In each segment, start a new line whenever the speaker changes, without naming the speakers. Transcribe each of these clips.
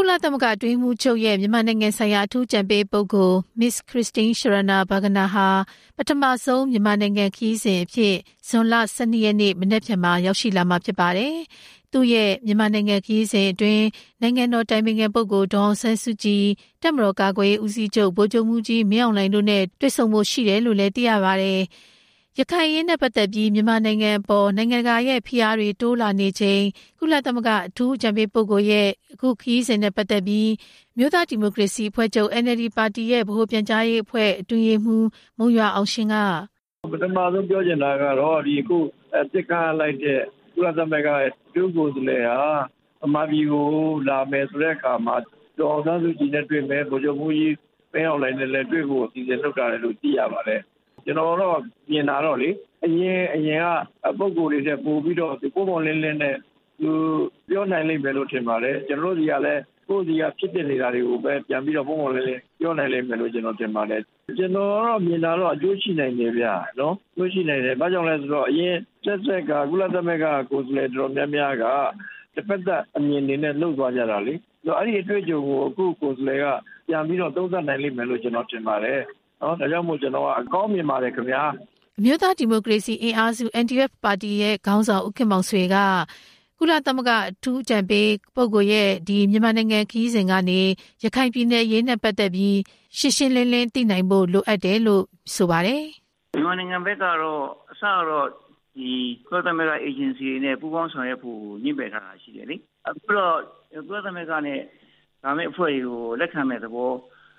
လသမဂ္ဂအတွင်းမှုချုပ်ရဲ့မြန်မာနိုင်ငံဆိုင်ရာအထူးကြံပေးပုဂ္ဂိုလ် Miss Christine Schraner Burgener ဟာပထမဆုံးမြန်မာနိုင်ငံခရီးစဉ်အဖြစ်ဇွန်လ12ရက်နေ့မနက်ဖြန်မှာရောက်ရှိလာမှာဖြစ်ပါတယ်။သူရဲ့မြန်မာနိုင်ငံခရီးစဉ်အတွင်းနိုင်ငံတော်တိုင်ပင်ခံပုဂ္ဂိုလ်ဒေါ်အောင်ဆန်းစုကြည်တပ်မတော်ကာကွယ်ရေးဦးစီးချုပ်ဗိုလ်ချုပ်မှူးကြီးမင်းအောင်လှိုင်တို့နဲ့တွေ့ဆုံဖို့ရှိတယ်လို့လည်းသိရပါတယ်။ရခိုင်ရေးနဲ့ပတ်သက်ပြီးမြန်မာနိုင်ငံပေါ်နိုင်ငံတကာရဲ့ဖိအားတွေတိုးလာနေချိန်ကုလသမဂ္ဂအထူးအကြံပေးပုဂ္ဂိုလ်ရဲ့အခုခရီးစဉ်နဲ့ပတ်သက်ပြီးမြို့သားဒီမိုကရေစီအဖွဲ့ချုပ် NLD ပါတီရဲ့ဗဟိုပြန်ကြားရေးအဖွဲ့အတွင်းရေးမှူးမုံရွာအောင်ရှင်က
ပထမဆုံးပြောချင်တာကတော့ဒီအခုတစ်ခါလိုက်တဲ့ကုလသမဂ္ဂရဲ့ဒုကိုယ်စားလှယ်ဟာအမှားပြီးကိုလာမယ်ဆိုတဲ့အခါမှာဒေါ်အောင်ဆန်းစုကြည်နဲ့တွေ့မယ်ဗိုလ်ချုပ်မှူးကြီးမင်းအောင်လှိုင်နဲ့လည်းတွေ့ဖို့အစီအစဉ်လုပ်တာလည်းလို့သိရပါတယ်ကျွန်တော်တော့မြင်တာတော့လေအရင်ကပုံကိုယ်တွေနဲ့ပို့ပြီးတော့ပုံပုံလင်းလင်းနဲ့သူပြောနိုင်လိမ့်မယ်လို့ထင်ပါတယ်ကျွန်တော်တို့ဒီကလည်းကိုယ်စီကဖြစ်တဲ့နေတာတွေကိုပဲပြန်ပြီးတော့ပုံပုံလင်းလင်းပြောနိုင်လိမ့်မယ်လို့ကျွန်တော်ထင်ပါတယ်ကျွန်တော်တော့မြင်တာတော့အကျိုးရှိနိုင်တယ်ဗျာနော်အကျိုးရှိနိုင်တယ်ဘာကြောင့်လဲဆိုတော့အရင်ဆက်ကကုလသမဂ္ဂကိုယ်စားလှယ်တော်များများကတစ်ဖက်သက်အမြင်တွေနဲ့လှုပ်သွားကြတာလေအဲ့ဒီအတွေ့အကြုံကိုအခုကိုယ်စားလှယ်ကပြန်ပြီးတော့သုံးသပ်နိုင်လိမ့်မယ်လို့ကျွန်တော်ထင်ပါတယ်နော်ဒါကြောင့်မို့ကျွန်တော်ကအကောင်းမြင်ပါတယ်ခင်ဗျာ
အမျိုးသားဒီမိုကရေစီအင်အားစု NDF ပါတီရဲ့ခေါင်းဆောင်ဦးခင်မောင်ဆွေကကုလသမဂ္ဂအထူးအကြံပေးပုဂ္ဂိုလ်ရဲ့ဒီမြန်မာနိုင်ငံခရီးစဉ်ကနေရခိုင်ပြည်နယ်ရေးနဲ့ပတ်သက်ပြီးရှင်းရှင်းလင်းလင်းသိနိုင်ဖို့လိုအပ်တယ်လို့ဆိုပါတယ်
မြန်မာနိုင်ငံဘက်ကတော့အစတော့ဒီကုလသမဂ္ဂအေဂျင်စီတွေနဲ့ပူးပေါင်းဆောင်ရွက်ဖို့ညှိနှိုင်းထားတာရှိတယ်လေအခုတော့ကုလသမဂ္ဂနဲ့ဒါမဲ့အဖွဲ့တွေကိုလက်ခံမဲ့သဘော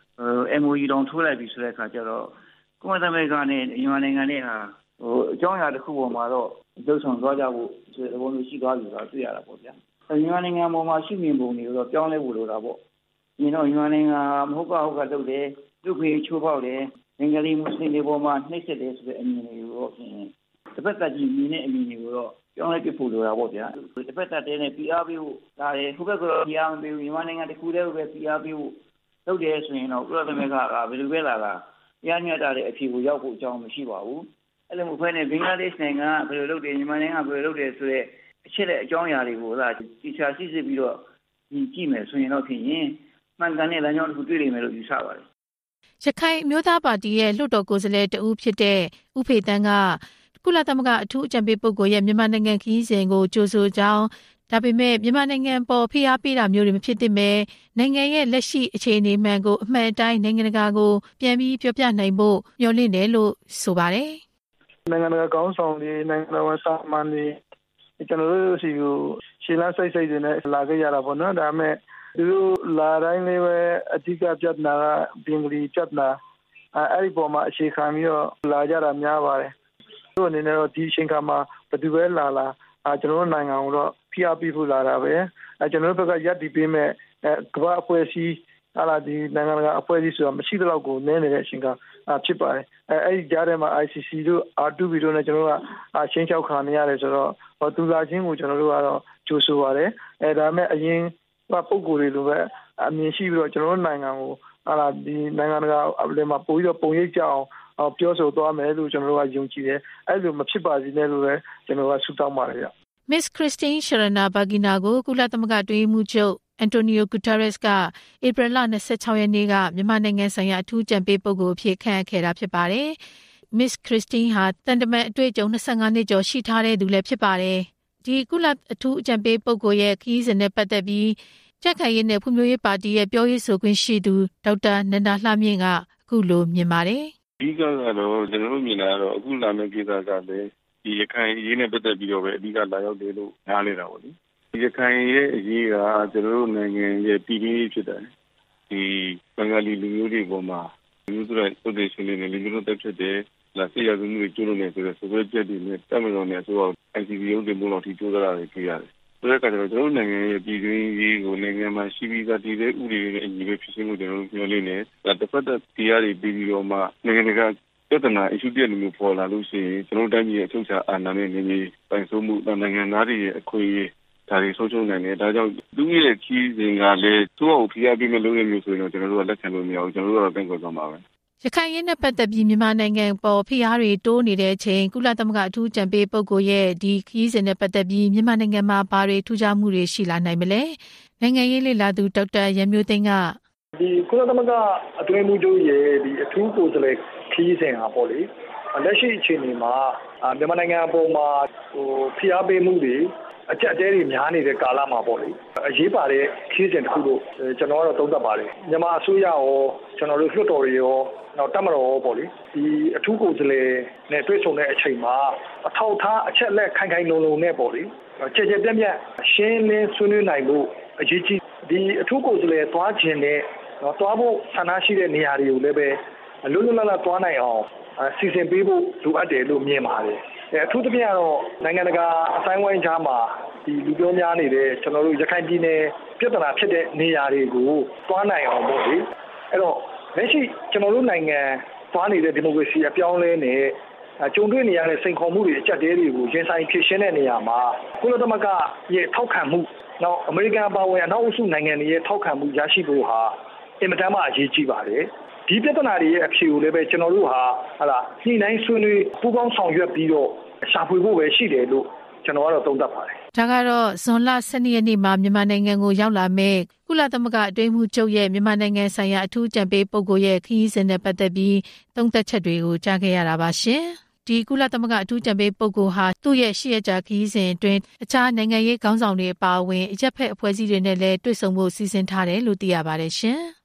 MOU တောင်ထိုးလိုက်ပြီဆိုတဲ့အခါကျတော့ကုလသမဂ္ဂနဲ့မြန်မာနိုင်ငံနဲ့ဟာအကြောင်းအရာတစ်ခုပေါ်မှာတော့လှုပ်ဆောင်သွားကြဖို့ဆိုတဲ့သဘောမျိုးရှိသွားပြီတော့တွေ့ရတာပေါ့ဗျာမြန်မာနိုင်ငံပေါ်မှာရှိနေပုံတွေတော့ပြောင်းလဲဖို့လိုတာပေါ့ဒီတော့မြန်မာနိုင်ငံမဟုတ်ကလုပ်တယ်လူခွေချိုးပေါက်တယ်ဘင်္ဂလီမွတ်စလင်တွေပေါ်မှာနှိပ်စက်တယ်ဆိုတဲ့အမြင်တွေကိုတော့ဖြင့်တစ်ဖက်ကကြည့်မြင်တဲ့အမြင်တွေကိုတော့ပြောင်းလဲပြဖို့လိုတာပေါ့ဗျာတစ်ဖက်သက်တည်းနဲ့ PR ပေးဖို့ဒါလေခုဘက်ကတော့ PR မပေးဘူးမြန်မာနိုင်ငံတစ်ခုတည်းပဲ PR ပေးဖို့လုပ်တယ်ဆိုရင်တော့ကုလသမဂ္ဂကဘယ်လိုပဲလာတရားမျှတတဲ့အဖြေကိုရောက်ဖို့အကြောင်းမရှိပါဘူးအဲ့လိုမျိုးဖွဲ့နေဘင်္ဂလားဒေ့ရှ်နိုင်ငံကဘယ်လိုလုပ်တယ်မြန်မာနိုင်ငံကဘယ်လိုလုပ်တယ်ဆိုတဲ့အချက်လက်အကြောင်းအရာတွေကိုတိကျစစ်စစ်ပြီးတော့ကြည့်မယ်ဆိုရင်တော့ဖြင့်မှန်ကန်တဲ့လမ်းကြောင်းတစ်ခုတွေ့နိုင်မယ်လို့ယူဆပါတယ်
ရခိုင်မျိုးသားပါတီရဲ့လွှတ်တော်ကိုယ်စားလှယ်တဦးဖြစ်တဲ့ဦးဖေတန်းကကုလသမဂ္ဂအထူးအကြံပေးပုဂ္ဂိုလ်ရဲ့မြန်မာနိုင်ငံခရီးစဉ်ကိုကြိုဆိုကြောင်းဒါပေမဲ့မြန်မာနိုင်ငံပေါ်ဖိအားပေးတာမျိုးတွေမဖြစ်သင့်ပဲနိုင်ငံရဲ့လက်ရှိအခြေအနေမှန်ကိုအမှန်အတိုင်းနိုင်ငံတကာကိုပြန်ပြီးပြောပြနိုင်ဖို့မျှော်လင့်တယ်လို့ဆိုပါတယ်
။နိုင်ငံတကာကောင်းဆောင်တွေနိုင်ငံတော်စာမန်တွေကျွန်တော်တို့စီကိုရှင်းလန်းစိတ်တွေနဲ့လာခဲ့ရတာပေါ့နော်။ဒါပေမဲ့သူတို့လာတိုင်းလေးပဲအဓိကပြဿနာကဘင်္ဂလီပြဿနာအဲ့ဒီပေါ်မှာအခြေခံပြီးတော့လာကြတာများပါတယ်။သူတို့အနေနဲ့တော့ဒီအချိန်ခါမှာဘယ်သူပဲလာကျွန်တော်တို့နိုင်ငံကိုတော့ဖိအားပေးဖို့လာတာပဲကျွန်တော်တို့ဘက်ကရပ်တည်ပေးမဲ့ကမ္ဘာအဖွဲ့အစည်းဒီနိုင်ငံတကာအဖွဲ့အစည်းဆိုတာမရှိတော့ကိုနည်းနေတဲ့အချိန်ကဖြစ်ပါတယ်အဲ့ဒီကြားထဲမှာ ICC တို့ R2B တို့နဲ့ကျွန်တော်တို့ကရှင်းချောက်ခံနေရတယ်ဆိုတော့သူလာချင်းကိုကျွန်တော်တို့ကတော့ကြိုဆိုပါတယ်ဒါပေမဲ့အရင်ပုံကိုယ်တွေလိုပဲအမြင်ရှိပြီးတော့ကျွန်တော်တို့နိုင်ငံကိုဒီနိုင်ငံတကာအပြင်မှာပို့ပြီးတော့ပုံရိပ်ကြအောင်ပြောဆိုသွားမယ်လို့ကျွန်တော်တို့ကယုံကြည်တယ်အဲ့လိုမဖြစ်ပါစေနဲ့လို့လည်းကျွန်တော်ကဆုတောင်းပါတယ်ဗျ
Miss Christine Schraner Burgener ကိုကုလသမဂ္ဂအတွင်းရေးမှူးချုပ်အန်တိုနီယိုဂူတာရက်စ်ကဧပြီလ26ရက်နေ့ကမြန်မာနိုင်ငံဆိုင်ရာအထူးကြံပေးပုဂ္ဂိုလ်အဖြစ်ခန့်အပ်ခဲ့တာဖြစ်ပါတယ်။ Miss Christine ဟာတန်တမန်အတွေ့အကြုံ25နှစ်ကျော်ရှိထားတဲ့သူလည်းဖြစ်ပါတယ်။ဒီကုလအထူးအကြံပေးပုဂ္ဂိုလ်ရဲ့ခရီးစဉ်နဲ့ပတ်သက်ပြီးကြက်ခိုင်ရေးနဲ့ဖွံ့ဖြိုးရေးပါတီရဲ့ပြောရေးဆိုခွင့်ရှိသူဒေါက်တာနန္ဒာလှမြင့်ကအခုလိုမြင်ပါတယ်
။အဓိကတော့ကျွန်တော်တို့မြင်တာကတော့အခုလာမယ့်ကိစ္စကလည်းဒီရခိုင်ရေးနဲ့ပတ်သက်ပြီးတော့ပဲအဓိကလာရောက်တယ်လို့နားလည်တာပေါ့လေဒီရခိုင်ရဲ့အရေးကကျွန်တော်တို့နိုင်ငံရဲ့ပြည်တွင်းရေးဖြစ်တယ်ဒီဘင်္ဂလီလူမျိုးတွေပေါ်မှာလူမျိုးစုတဲ့ပုဒ်တွေရှင်းနေတယ်လူမျိုးတက်ဖြစ်တယ်လာစီရမှုတွေကျိုးလို့နေဆိုတဲ့ဆိုရက်ချက်တွေနဲ့တမန်တော်နဲ့ဆိုတော့ ICC ရုံးတင်မှုလောက်ထိကျိုးစားတာတွေကြည့်ရတယ်ဆိုတဲ့အခါကျတော့ကျွန်တော်တို့နိုင်ငံရဲ့ပြည်တွင်းရေးကိုနိုင်ငံမှာရှိပြီးသားတည်တဲ့ဥပဒေတွေနဲ့အညီပဲဖြစ်ရှင်းမှုကျွန်တော်တို့ပြောနေတယ်ဒါတစ်ဖက်သက်တရားတွေပြီးပြီးတော့မှနိုင်ငံတကာပြဿနာ issue တွေမျိုးပေါ်လာလို့ရှိရင်ကျွန်တော်တို့တိုင်းပြည်ရဲ့အချုပ်အခြာအာဏာနဲ့နေနေပိုင်စိုးမှုနိုင်ငံသားတွေရဲ့အခွင့်အရေးဒါတွေဆုံးရှုံးနိုင်တယ်ဒါကြောင့်သူ့ရဲ့ကြီးစဉ်ကလည်းသူ့ကိုဖိအားပေးမဲ့လုပ်ရမျိုးဆိုရင်ကျွန်တော်တို့ကလက်ခံလို့မရဘူးကျွန်တော်တို့ကတော့ပြန်ခေါ်သွားမှာပဲ
ရခိုင်ရေးနဲ့ပတ်သက်ပြီးမြန်မာနိုင်ငံပေါ်ဖိအားတွေတိုးနေတဲ့အချိန်ကုလသမဂ္ဂအထူးကြံပေးပုဂ္ဂိုလ်ရဲ့ဒီခရီးစဉ်နဲ့ပတ်သက်ပြီးမြန်မာနိုင်ငံမှာဘာတွေထူးခြားမှုတွေရှိလာနိုင်မလဲနိုင်ငံရေးလေ့လာသူဒေါက်တာရန်မျိုးသိန်းက
ဒီကုလသမဂ္ဂအတွင်းမှုချုပ်ရဲ့ဒီအထူးကိုယ်စားလှယ်ခရီးစဉ်ဟာပေါ့လေလက်ရှိအခြေအနေမှာမြန်မာနိုင်ငံအပေါ်မှာဖိအားပေးမှုတွေအကြက်တဲတွေများနေတဲ့ကာလမှာပေါ့လေအရေးပါတဲ့ခရီးစဉ်တစ်ခုလို့ကျွန်တော်ကတော့သုံးသပ်ပါတယ်မြန်မာအစိုးရရောကျွန်တော်တို့လွှတ်တော်တွေရောနောက်တပ်မတော်ရောပေါ့လေဒီအထူးကိုယ်စားလှယ်နဲ့တွေ့ဆုံတဲ့အချိန်မှာအထောက်အထားအချက်လက်ခိုင်ခိုင်လုံလုံနဲ့ပေါ့လေကြည်ကြည်ပြန့်ပြန့်ရှင်းလင်းဆွေးနွေးနိုင်ဖို့အရေးကြီးဒီအထူးကိုယ်စားလှယ်သွားခြင်းနဲ့သွားဖို့ဆန္ဒရှိတဲ့နေရာတွေကိုလည်းပဲလွတ်လွတ်လပ်လပ်သွားနိုင်အောင်စီစဉ်ပေးဖို့လိုအပ်တယ်လို့မြင်ပါတယ်အထူးသဖြင့်ကတော့နိုင်ငံတကာအတိုင်းအဝိုင်းကြားမှာဒီလူပြောများနေတဲ့ကျွန်တော်တို့ရခိုင်ပြည်နယ်ပြဿနာဖြစ်တဲ့နေရာတွေကိုသွားနိုင်အောင်ပေါ့လေအဲ့တော့လက်ရှိကျွန်တော်တို့နိုင်ငံသွားနေတဲ့ဒီမိုကရေစီအပြောင်းအလဲနဲ့ကြုံတွေ့နေရတဲ့စိန်ခေါ်မှုတွေအကျပ်တဲတွေကိုရင်ဆိုင်ဖြေရှင်းတဲ့နေရာမှာကုလသမဂ္ဂရဲ့ထောက်ခံမှုနောက်အမေရိကန်အပါအဝင်အနောက်အုပ်စုနိုင်ငံတွေရဲ့ထောက်ခံမှုရရှိဖို့ဟာအင်မတန်မှအရေးကြီးပါတယ်ဒီပြဿနာတွေရဲ့အဖြေကိုလည်းပဲကျွန်တော်တို့ဟာညှိနှိုင်းဆွေးနွေးပူးပေါင်းဆောင်ရွက်ပြီးတော့ရှာဖွေဖို့ပဲရှိတယ်လို့ကျွန်တော်ကတော့သုံးသပ်ပါတယ်
ဒါကတော့ဇွန်လ12ရက်နေ့မှာမြန်မာနိုင်ငံကိုရောက်လာမဲ့ကုလသမဂ္ဂအတွင်းမှုချုပ်ရဲ့မြန်မာနိုင်ငံဆိုင်ရာအထူးအကြံပေးပုဂ္ဂိုလ်ရဲ့ခရီးစဉ်နဲ့ပတ်သက်ပြီးသုံးသပ်ချက်တွေကိုကြားခဲ့ရတာပါရှင်ဒီကုလသမဂ္ဂအထူးအကြံပေးပုဂ္ဂိုလ်ဟာသူ့ရဲ့8ရက်ကြာခရီးစဉ်အတွင်းအခြားနိုင်ငံရေးခေါင်းဆောင်တွေအပါအဝင်အရက်ဖက်အဖွဲ့အစည်းတွေနဲ့လည်းတွေ့ဆုံဖို့စီစဉ်ထားတယ်လို့သိရပါတယ်ရှင်